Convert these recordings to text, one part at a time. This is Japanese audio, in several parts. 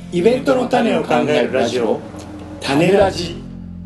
イベントの種を考えるラジオ、種ラジ。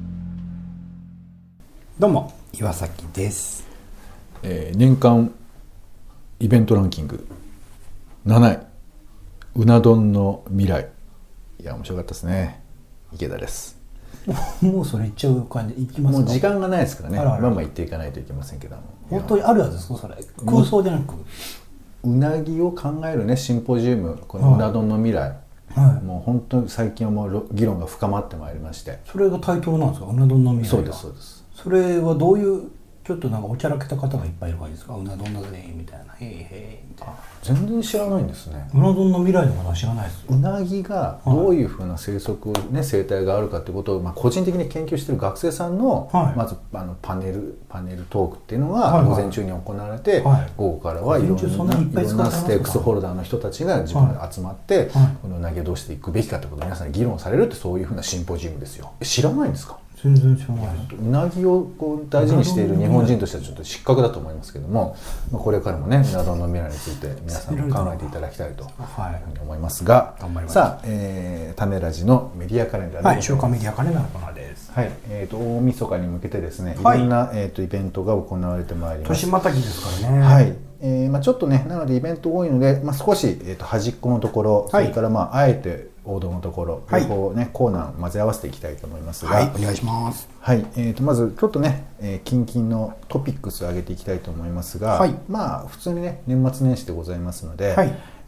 どうも岩崎です。 年間イベントランキング7位、うな丼の未来。いや面白かったですね。池田です。 もうそれいっちゃう感じいきますか。 もう時間がないですからね。 あらあらまあまあ言っていかないといけませんけども、 本当にあるやつですかそれ。空想じゃなく、 うなぎを考えるねシンポジウム、このうな丼の未来、もう本当に最近はもう議論が深まってまいりまして。 それがタイトルなんですか、うな丼の未来。 そうですそうです。 それはどういうちょっとなんかおちゃらけた方がいっぱいいる感じですか。うな丼だねみたいな、へいへいみたいな。 全然知らないんですね。 うな丼の未来のことは知らないです。 うなぎがどういうふうな生息、ね、生態があるかということを、個人的に研究している学生さんの、まずパネルトークっていうのが午前中に行われて、午後からはいろんなステークスホルダーの人たちが自分で集まって、このうなぎをどうしていくべきかということを皆さんに議論されるって、そういうふうなシンポジウムですよ。知らないんですか？ 全然知らないです。 うなぎをこう大事にしている日本人としてはちょっと失格だと思いますけども、これからもねうな丼の未来について皆さんも考えていただきたいというふうに思いますが、さあ、種ラジのメディアカレンダーで、 週刊メディアカレンダーのコーナーです。 はい、大晦日に向けてですね、いろんな、イベントが行われてまいります。 年またぎですからね。 はい。ちょっとね、なのでイベント多いので、少し、端っこのところ、それからあえて王道のところ、両方ね、コーナーを混ぜ合わせていきたいと思いますが、 はい、お願いします。 はい、まずちょっとね、近々のトピックスを上げていきたいと思いますが、普通にね、年末年始でございますので、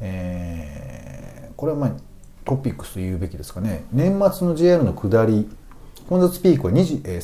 これはトピックスと言うべきですかね。年末の JR の下り混雑ピークは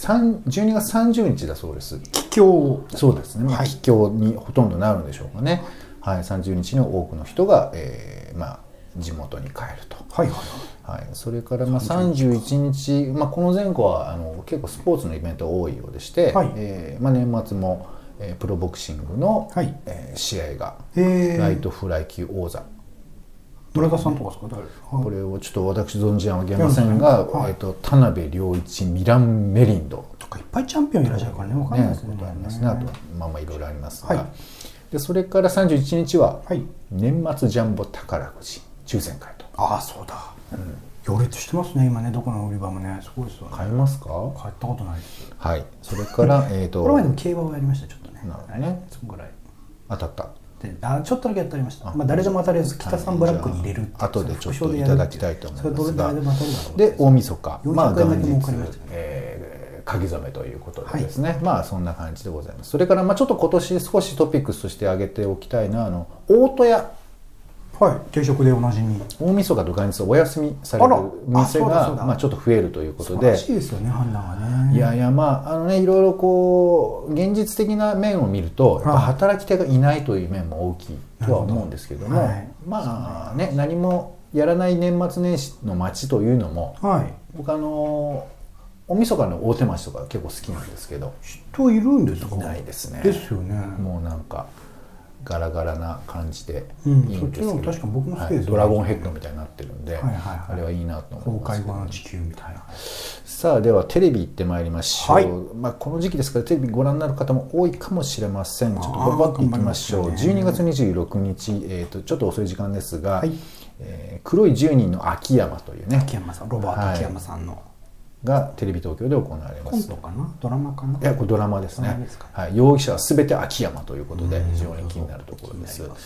12月30日だそうです。 帰郷。 そうですね。帰郷にほとんどなるんでしょうかね。はい、30日に多くの人が、地元に帰ると。それから31日、この前後は結構スポーツのイベントが多いようでして、年末も、プロボクシングの、試合がライトフライ級王座。 村田さんとかですか？誰？ これをちょっと私存じ上げませんが、田辺良一、ミラン・メリンドとかいっぱいチャンピオンいらっしゃるからね、分かんないですね。 あといろいろありますが、でそれから31日は年末ジャンボ宝くじ抽選会と。 ああそうだ。行列してますね今ね、どこの売り場もね、すごいですよね。 買いますか？ 買ったことないです。 はい。それからこの前でも競馬をやりましたちょっとね。 なるほどね。 そのぐらい当たった。 ちょっとだけやってありました。誰でも当たるやつ、北さんブラックに入れるって後でちょっといただきたいと思いますが、 で大晦日元日書き初めということでですね、そんな感じでございます。それからちょっと今年少しトピックスとして挙げておきたいのは大戸屋、 定食でおなじみ、 大晦日と元日お休みされる店がちょっと増えるということで、 素晴らしいですよね、判断がね。 いやいやいろいろこう現実的な面を見るとやっぱ働き手がいないという面も大きいとは思うんですけども、何もやらない年末年始の街というのも、僕大晦日の大手町とか結構好きなんですけど、 人いるんですか？ いないですね。 ですよね。 もうなんかガラガラな感じでいいんですけど、 確か僕も好きです。 ドラゴンヘッドみたいになってるんで、あれはいいなと思います。 崩壊後の地球みたいな。 さあではテレビ行ってまいりましょう。この時期ですからテレビご覧になる方も多いかもしれません。ちょっとババッといきましょう。12月26日、ちょっと遅い時間ですが、黒い10人の秋山というね、 秋山さん、ロバート秋山さんのがテレビ東京で行われます。 コントかな？ドラマかな？ いや、これドラマですね。容疑者は全て秋山ということで非常に気になるところです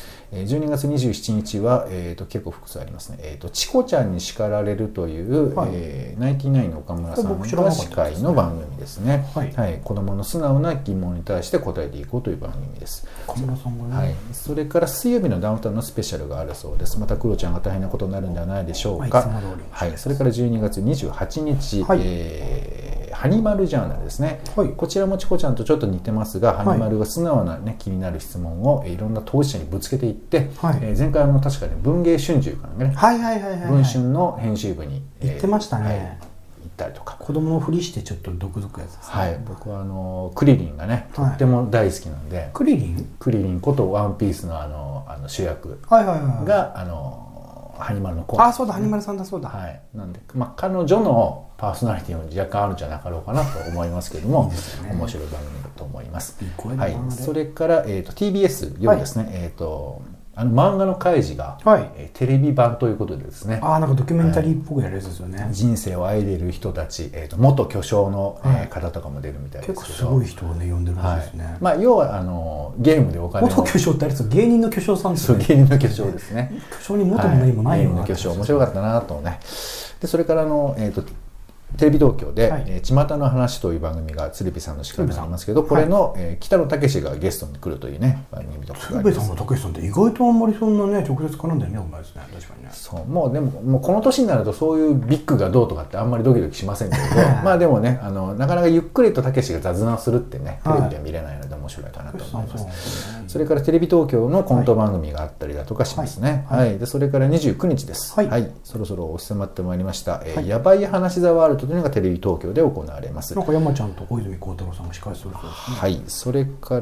。12月27日は、結構複数ありますね。チコちゃんに叱られるという、ナインティナインの岡村さんが司会の番組ですね。子供の素直な疑問に対して答えていこうという番組です。 岡村さんがね。 それから水曜日のダウンタウンのスペシャルがあるそうです。またクロちゃんが大変なことになるんではないでしょうか。それから12月28日、ハニマルジャーナルですね。こちらもチコちゃんとちょっと似てますが、ハニマルが素直な、気になる質問をいろんな当事者にぶつけていって、前回確かに文藝春秋からね、文春の編集部に行ってましたね。 行ったりとか、 子供のふりしてちょっと毒づくやつですね。 僕はクリリンがねとっても大好きなんで、クリリンことワンピースの主役がハニマルの子。 そうだ、ハニマルさんだ、そうだ。 なんで彼女のパーソナリティも若干あるんじゃなかろうかなと思いますけども、面白い番組だと思います。それからTBS 夜ですね、 漫画の開示が、テレビ版ということでですね、 なんかドキュメンタリーっぽくやるやつですよね。 人生を愛でいる人たち、元巨匠の、方とかも出るみたいですけど、 結構すごい人をね呼んでるんですね。 要はゲームでお金を、 元巨匠ってあれですよ、芸人の巨匠さんですよね。そう、芸人の巨匠ですね。 巨匠に元も何もないような、 芸人の巨匠面白かったなとね。でそれからテレビ東京で「巷の話」という番組が鶴瓶さんの司会になりますけど、これの北野武がゲストに来るというね番組とかがあります。 鶴瓶さんも武さんって意外とあんまりそんなね直接絡んでね、うまいですね。確かにね。 そうもうでもこの年になるとそういうビッグがどうとかってあんまりドキドキしませんけれどまあでもねなかなかゆっくりと武が雑談するってねテレビでは見れないので面白いかなと思います。それからテレビ東京のコント番組があったりだとかしますね。でそれから29日です。そろそろ押し迫ってまいりました「やばい話ザワールド」というのがテレビ東京で行われます。 なんか山ちゃんと小泉孝太郎さんが司会するそうですね。 はい、それから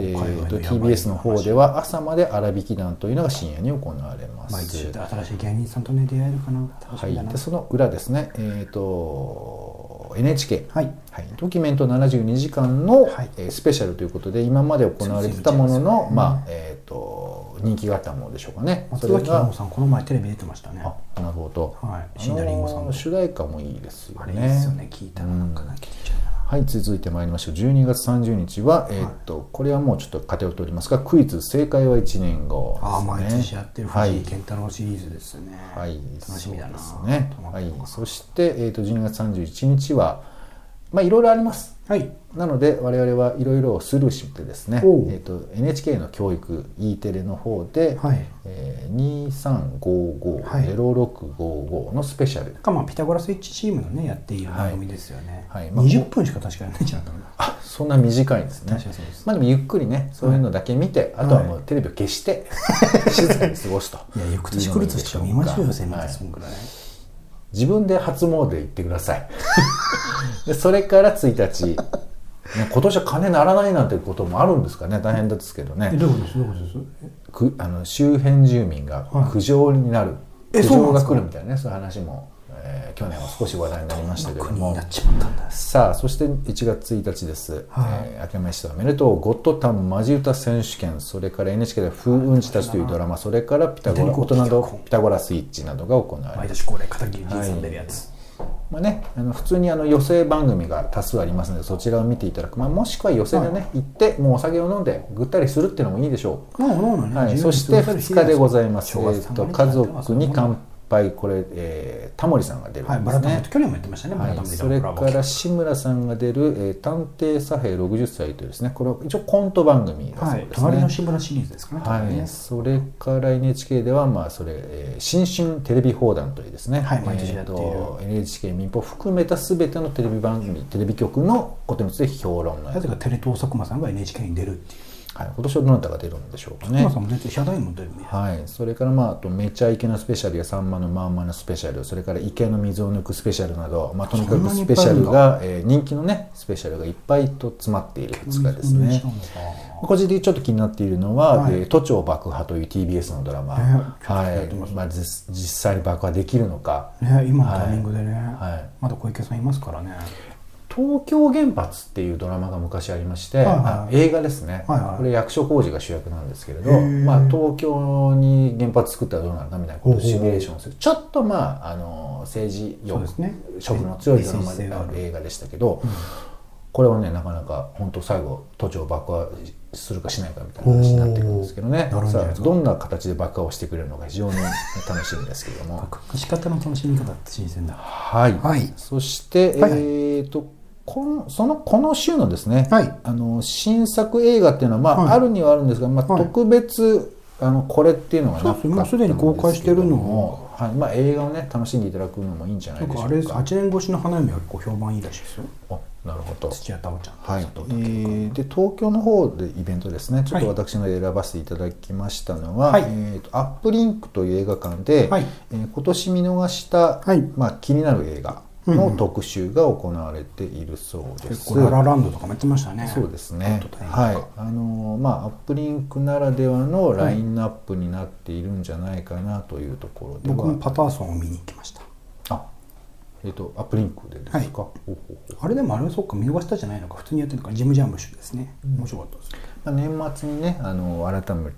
、TBS の方では朝まで荒引き団というのが深夜に行われます。 毎日新しい芸人さんとね出会えるかな。 はい、でその裏ですね、NHK、ドキュメント72時間の、スペシャルということで今まで行われてたものの、人気があったものでしょうかね。 松崎真さんこの前テレビ出てましたね。 なるほど。 椎名林檎さんの主題歌もいいですよね。 あれですよね。聞いたらなんか泣けてきちゃうな。 はい、続いてまいりましょう。12月30日はこれはもうちょっと偏っておりますが、クイズ正解は1年後ですね。 毎年やってる藤井健太郎シリーズですね。 はい、 楽しみだな。 はい、そして12月31日はいろいろあります。なので我々はいろいろスルーしてですね、NHK の教育 E テレの方で、2355-0655のスペシャル。 ピタゴラスイッチチームのねやっている番組ですよね。20分しか確かやらないんじゃないかな。 そんな短いんですね。でもゆっくりねそういうのだけ見て、あとはもうテレビを消して静かに過ごすと。 いや翌年来るとしか見ましょうよ、せめてそんぐらい。 自分で初詣行ってください。でそれから1日今年は金ならないなんてこともあるんですかね。大変ですけどね。 どういうことです？ 周辺住民が苦情になる、苦情が来るみたいなね、そういう話も、去年は少し話題になりましたけども。さあそして1月1日です。明けましておめでとう。ゴッドタンマジ歌選手権、それから NHK で風雲児たちというドラマ、それから大人のピタゴラスイッチなどが行われます。 毎年恒例片桐仁さん出るやつ。 普通に寄席番組が多数ありますのでそちらを見ていただく、もしくは寄席でね、行ってもうお酒を飲んでぐったりするっていうのもいいでしょう。そして2日でございます。家族に乾杯、これ、タモリさんが出るんですね。 去年もやってましたね。 それから志村さんが出る探偵左平60歳というですね、これは一応コント番組だそうですね。 隣の志村シリーズですかね。 それから NHK では新春テレビ放談というですね、 毎年やっている NHK 民放含めた全てのテレビ番組、テレビ局のことについて評論のやつ。 テレ東佐久間さんが NHK に出るっていう。 今年はどなたが出るんでしょうかね。 佐久間さんも出て、社代も出るね。 それからあとめちゃイケのスペシャルやさんまのまんまのスペシャル、それから池の水を抜くスペシャルなど、とにかくスペシャルが人気のねスペシャルがいっぱいと詰まっている2日ですね。個人的にちょっと気になっているのは都庁爆破という TBS のドラマ、実際に爆破できるのか、 今のタイミングでね、まだ小池さんいますからね。 東京原発っていうドラマが昔ありまして、映画ですね。これ役所広司が主役なんですけれど、東京に原発作ったらどうなるかみたいなことをシミュレーションする、ちょっと政治色の強いドラマである映画でしたけど、これはねなかなか本当最後都庁爆破するかしないかみたいな話になってくるんですけどね。どんな形で爆破をしてくれるのか非常に楽しみですけれども。 仕方の楽しみ方って新鮮だ。 そしてこの週のですね、新作映画っていうのはあるにはあるんですが、特別これっていうのがなかったんですけども、 すでに公開してるのも、 映画をね楽しんでいただくのもいいんじゃないでしょうか。 あれ8年越しの花嫁は評判いいらしいですよ。 なるほど。 土屋太鳳ちゃん。で東京の方でイベントですね、ちょっと私の選ばせていただきましたのは、アップリンクという映画館で今年見逃した気になる映画の特集が行われているそうです。 結構ララランドとかもやってましたね。 そうですね。アップリンクならではのラインナップになっているんじゃないかなというところでは、 僕もパターソンを見に行きました。 アップリンクでですか。 あれでもそうか見逃したじゃないのか、普通にやってるのか。ジムジャンムッシュですね。面白かったです。 年末にね改めて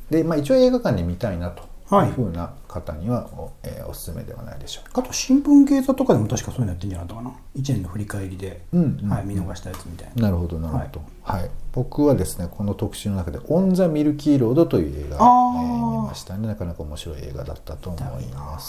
で、一応映画館で見たいなというふうな方にはおすすめではないでしょうか。 あと新聞芸座とかでも確かそういうのやってんじゃなかったかな。1年の振り返りで、見逃したやつみたいな。 なるほどなるほど。僕はですねこの特集の中でオン・ザ・ミルキーロードという映画を見ましたね。なかなか面白い映画だったと思います。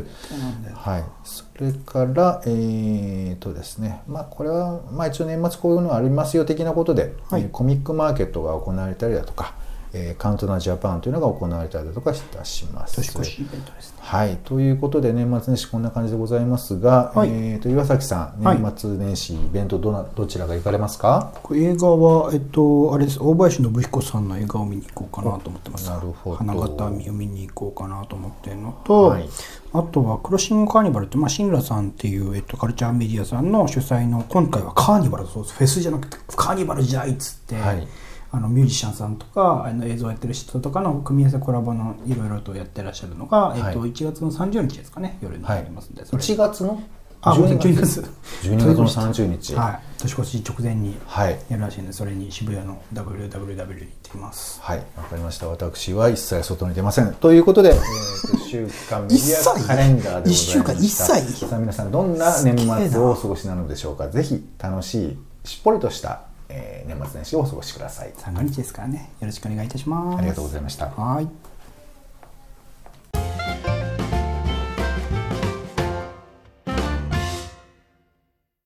それからですねこれは一応年末こういうのありますよ的なことで、コミックマーケットが行われたりだとか、カウントダウンジャパンというのが行われたりだとかいたします。 年越しイベントですね。 ということで年末年始こんな感じでございますが、岩崎さん年末年始イベントどちらが行かれますか？ 映画はあれです。大林信彦さんの映画を見に行こうかなと思ってます。 なるほど。 花形見を見に行こうかなと思っているのと、あとはクロッシングカーニバルってシンラさんっていう、カルチャーメディアさんの主催の今回はカーニバルフェスじゃなくてカーニバルじゃいっつって。ミュージシャンさんとか映像やってる人とかの組み合わせコラボのいろいろとやってらっしゃるのが、1月の30日ですかね、夜にありますので、 1月の 12月の30日、 年越し直前にやるらしいので、それに渋谷の WWW に行ってきます。 わかりました。私は一切外に出ませんということで、週刊メディアカレンダーでございました。1週間一切。さあ皆さんどんな年末をお過ごしなのでしょうか。ぜひ楽しいしっぽりとした年末年始をお過ごしください。 三が日ですからね。よろしくお願いいたします。 ありがとうございました。 はい。